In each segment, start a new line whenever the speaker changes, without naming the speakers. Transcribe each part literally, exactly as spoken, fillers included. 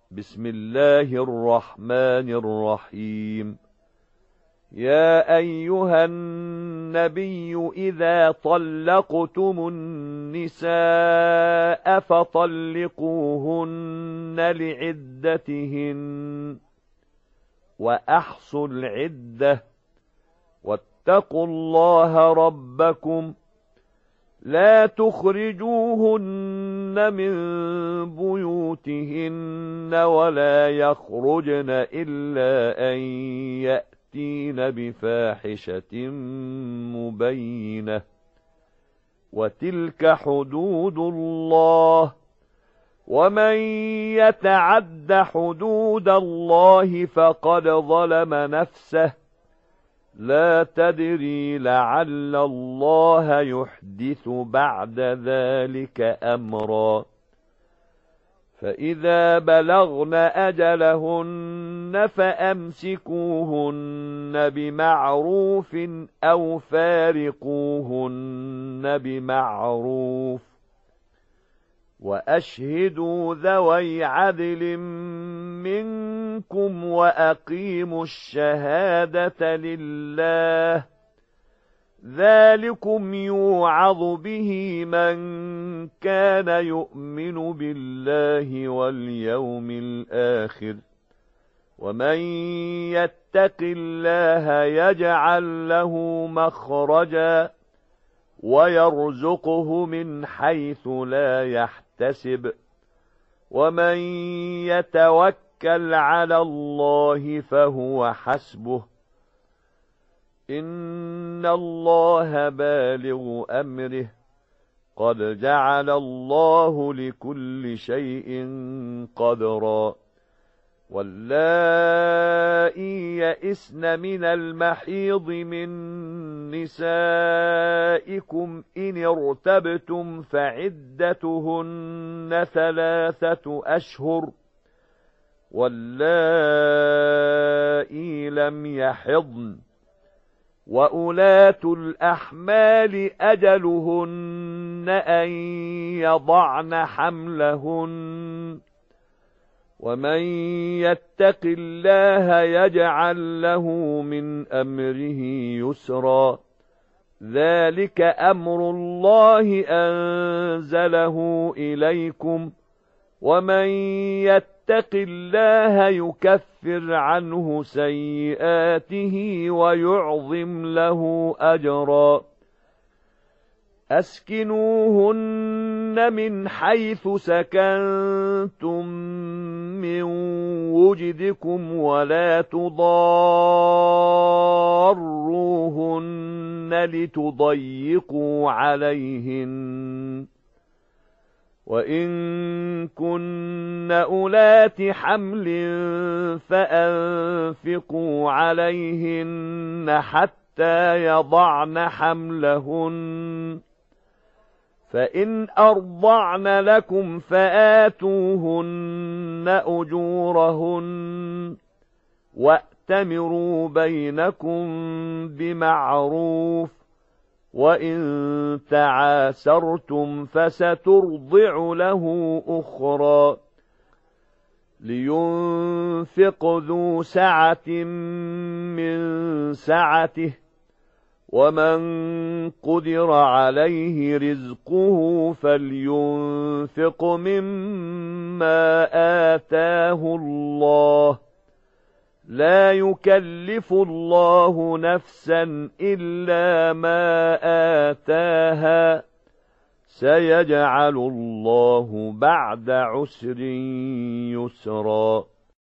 بسم الله الرحمن الرحيم. يا أيها النبي إذا طلقتم النساء فطلقوهن لعدتهن وأحصوا العدة واتقوا الله ربكم لا تخرجوهن من بيوتهن ولا يخرجن إلا أن يأتين بفاحشة مبينة وتلك حدود الله ومن يتعد حدود الله فقد ظلم نفسه لا تدري لعل الله يحدث بعد ذلك أمرا. فإذا بلغن أجلهن فأمسكوهن بمعروف أو فارقوهن بمعروف وأشهدوا ذوي عدل منكم وأقيموا الشهادة لله ذلكم يوعظ به من كان يؤمن بالله واليوم الآخر ومن يتق الله يجعل له مخرجا ويرزقه من حيث لا يحتسب ومن يتوكل على الله فهو حسبه إن الله بالغ أمره قد جعل الله لكل شيء قدرا. واللائي يئسن من المحيض من نسائكم إن ارتبتم فعدتهن ثلاثة أشهر واللائي لم يحضن وأولاة الأحمال أجلهن أن يضعن حملهن ومن يتق الله يجعل له من أمره يسرا ذلك أمر الله أنزله إليكم ومن يتق الله يكفر عنه سيئاته ويعظم له أجرا. أسكنوهن من حيث سكنتم من وجدكم ولا تضاروهن لتضيقوا عليهن وإن كن أولات حمل فأنفقوا عليهن حتى يضعن حملهن فإن أرضعن لكم فآتوهن أجورهن وأتمروا بينكم بمعروف وإن تعاسرتم فسترضع له أخرى. لينفق ذو سعة من سعته ومن قدر عليه رزقه فلينفق مما آتاه الله لا يكلف الله نفسا إلا ما آتاها سيجعل الله بعد عسر يسرا.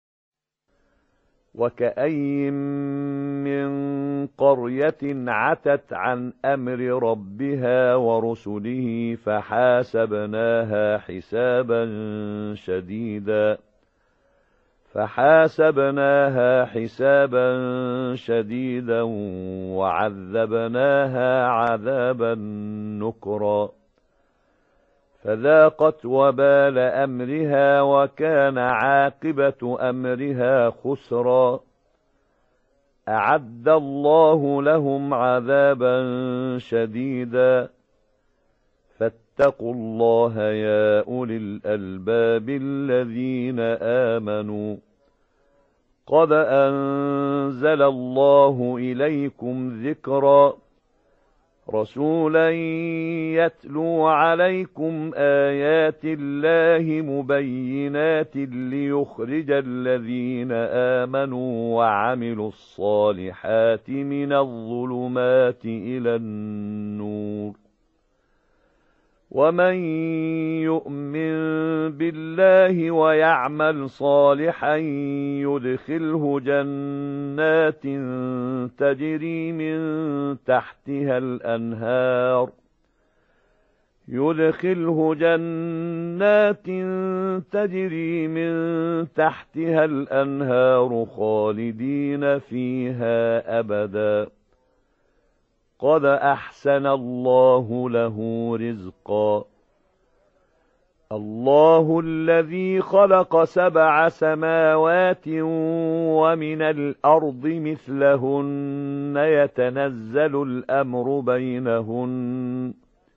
وكأين من قرية عتت عن أمر ربها ورسله فحاسبناها حسابا شديدا فحاسبناها حسابا شديدا وعذبناها عذابا نكرا فذاقت وبال أمرها وكان عاقبة أمرها خسرا. أعد الله لهم عذابا شديدا واتقوا الله يا أولي الألباب الذين آمنوا قد أنزل الله إليكم ذكرا رسولا يتلو عليكم آيات الله مبينات ليخرج الذين آمنوا وعملوا الصالحات من الظلمات إلى النور ومن يؤمن بالله ويعمل صالحا يدخله جنات تجري من تحتها الأنهار يدخله جنات تجري من تحتها الأنهار خالدين فيها أبدا قد أحسن الله له رزقا الله الذي خلق سبع سماوات ومن الأرض مثلهن يتنزل الأمر بينهن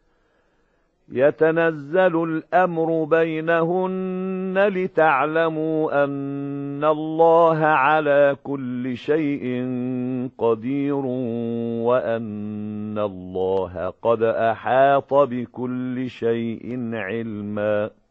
يتنزل الأمر بينهن لتعلموا أن الله على كل شيء قدير وأن الله قد أحاط بكل شيء علما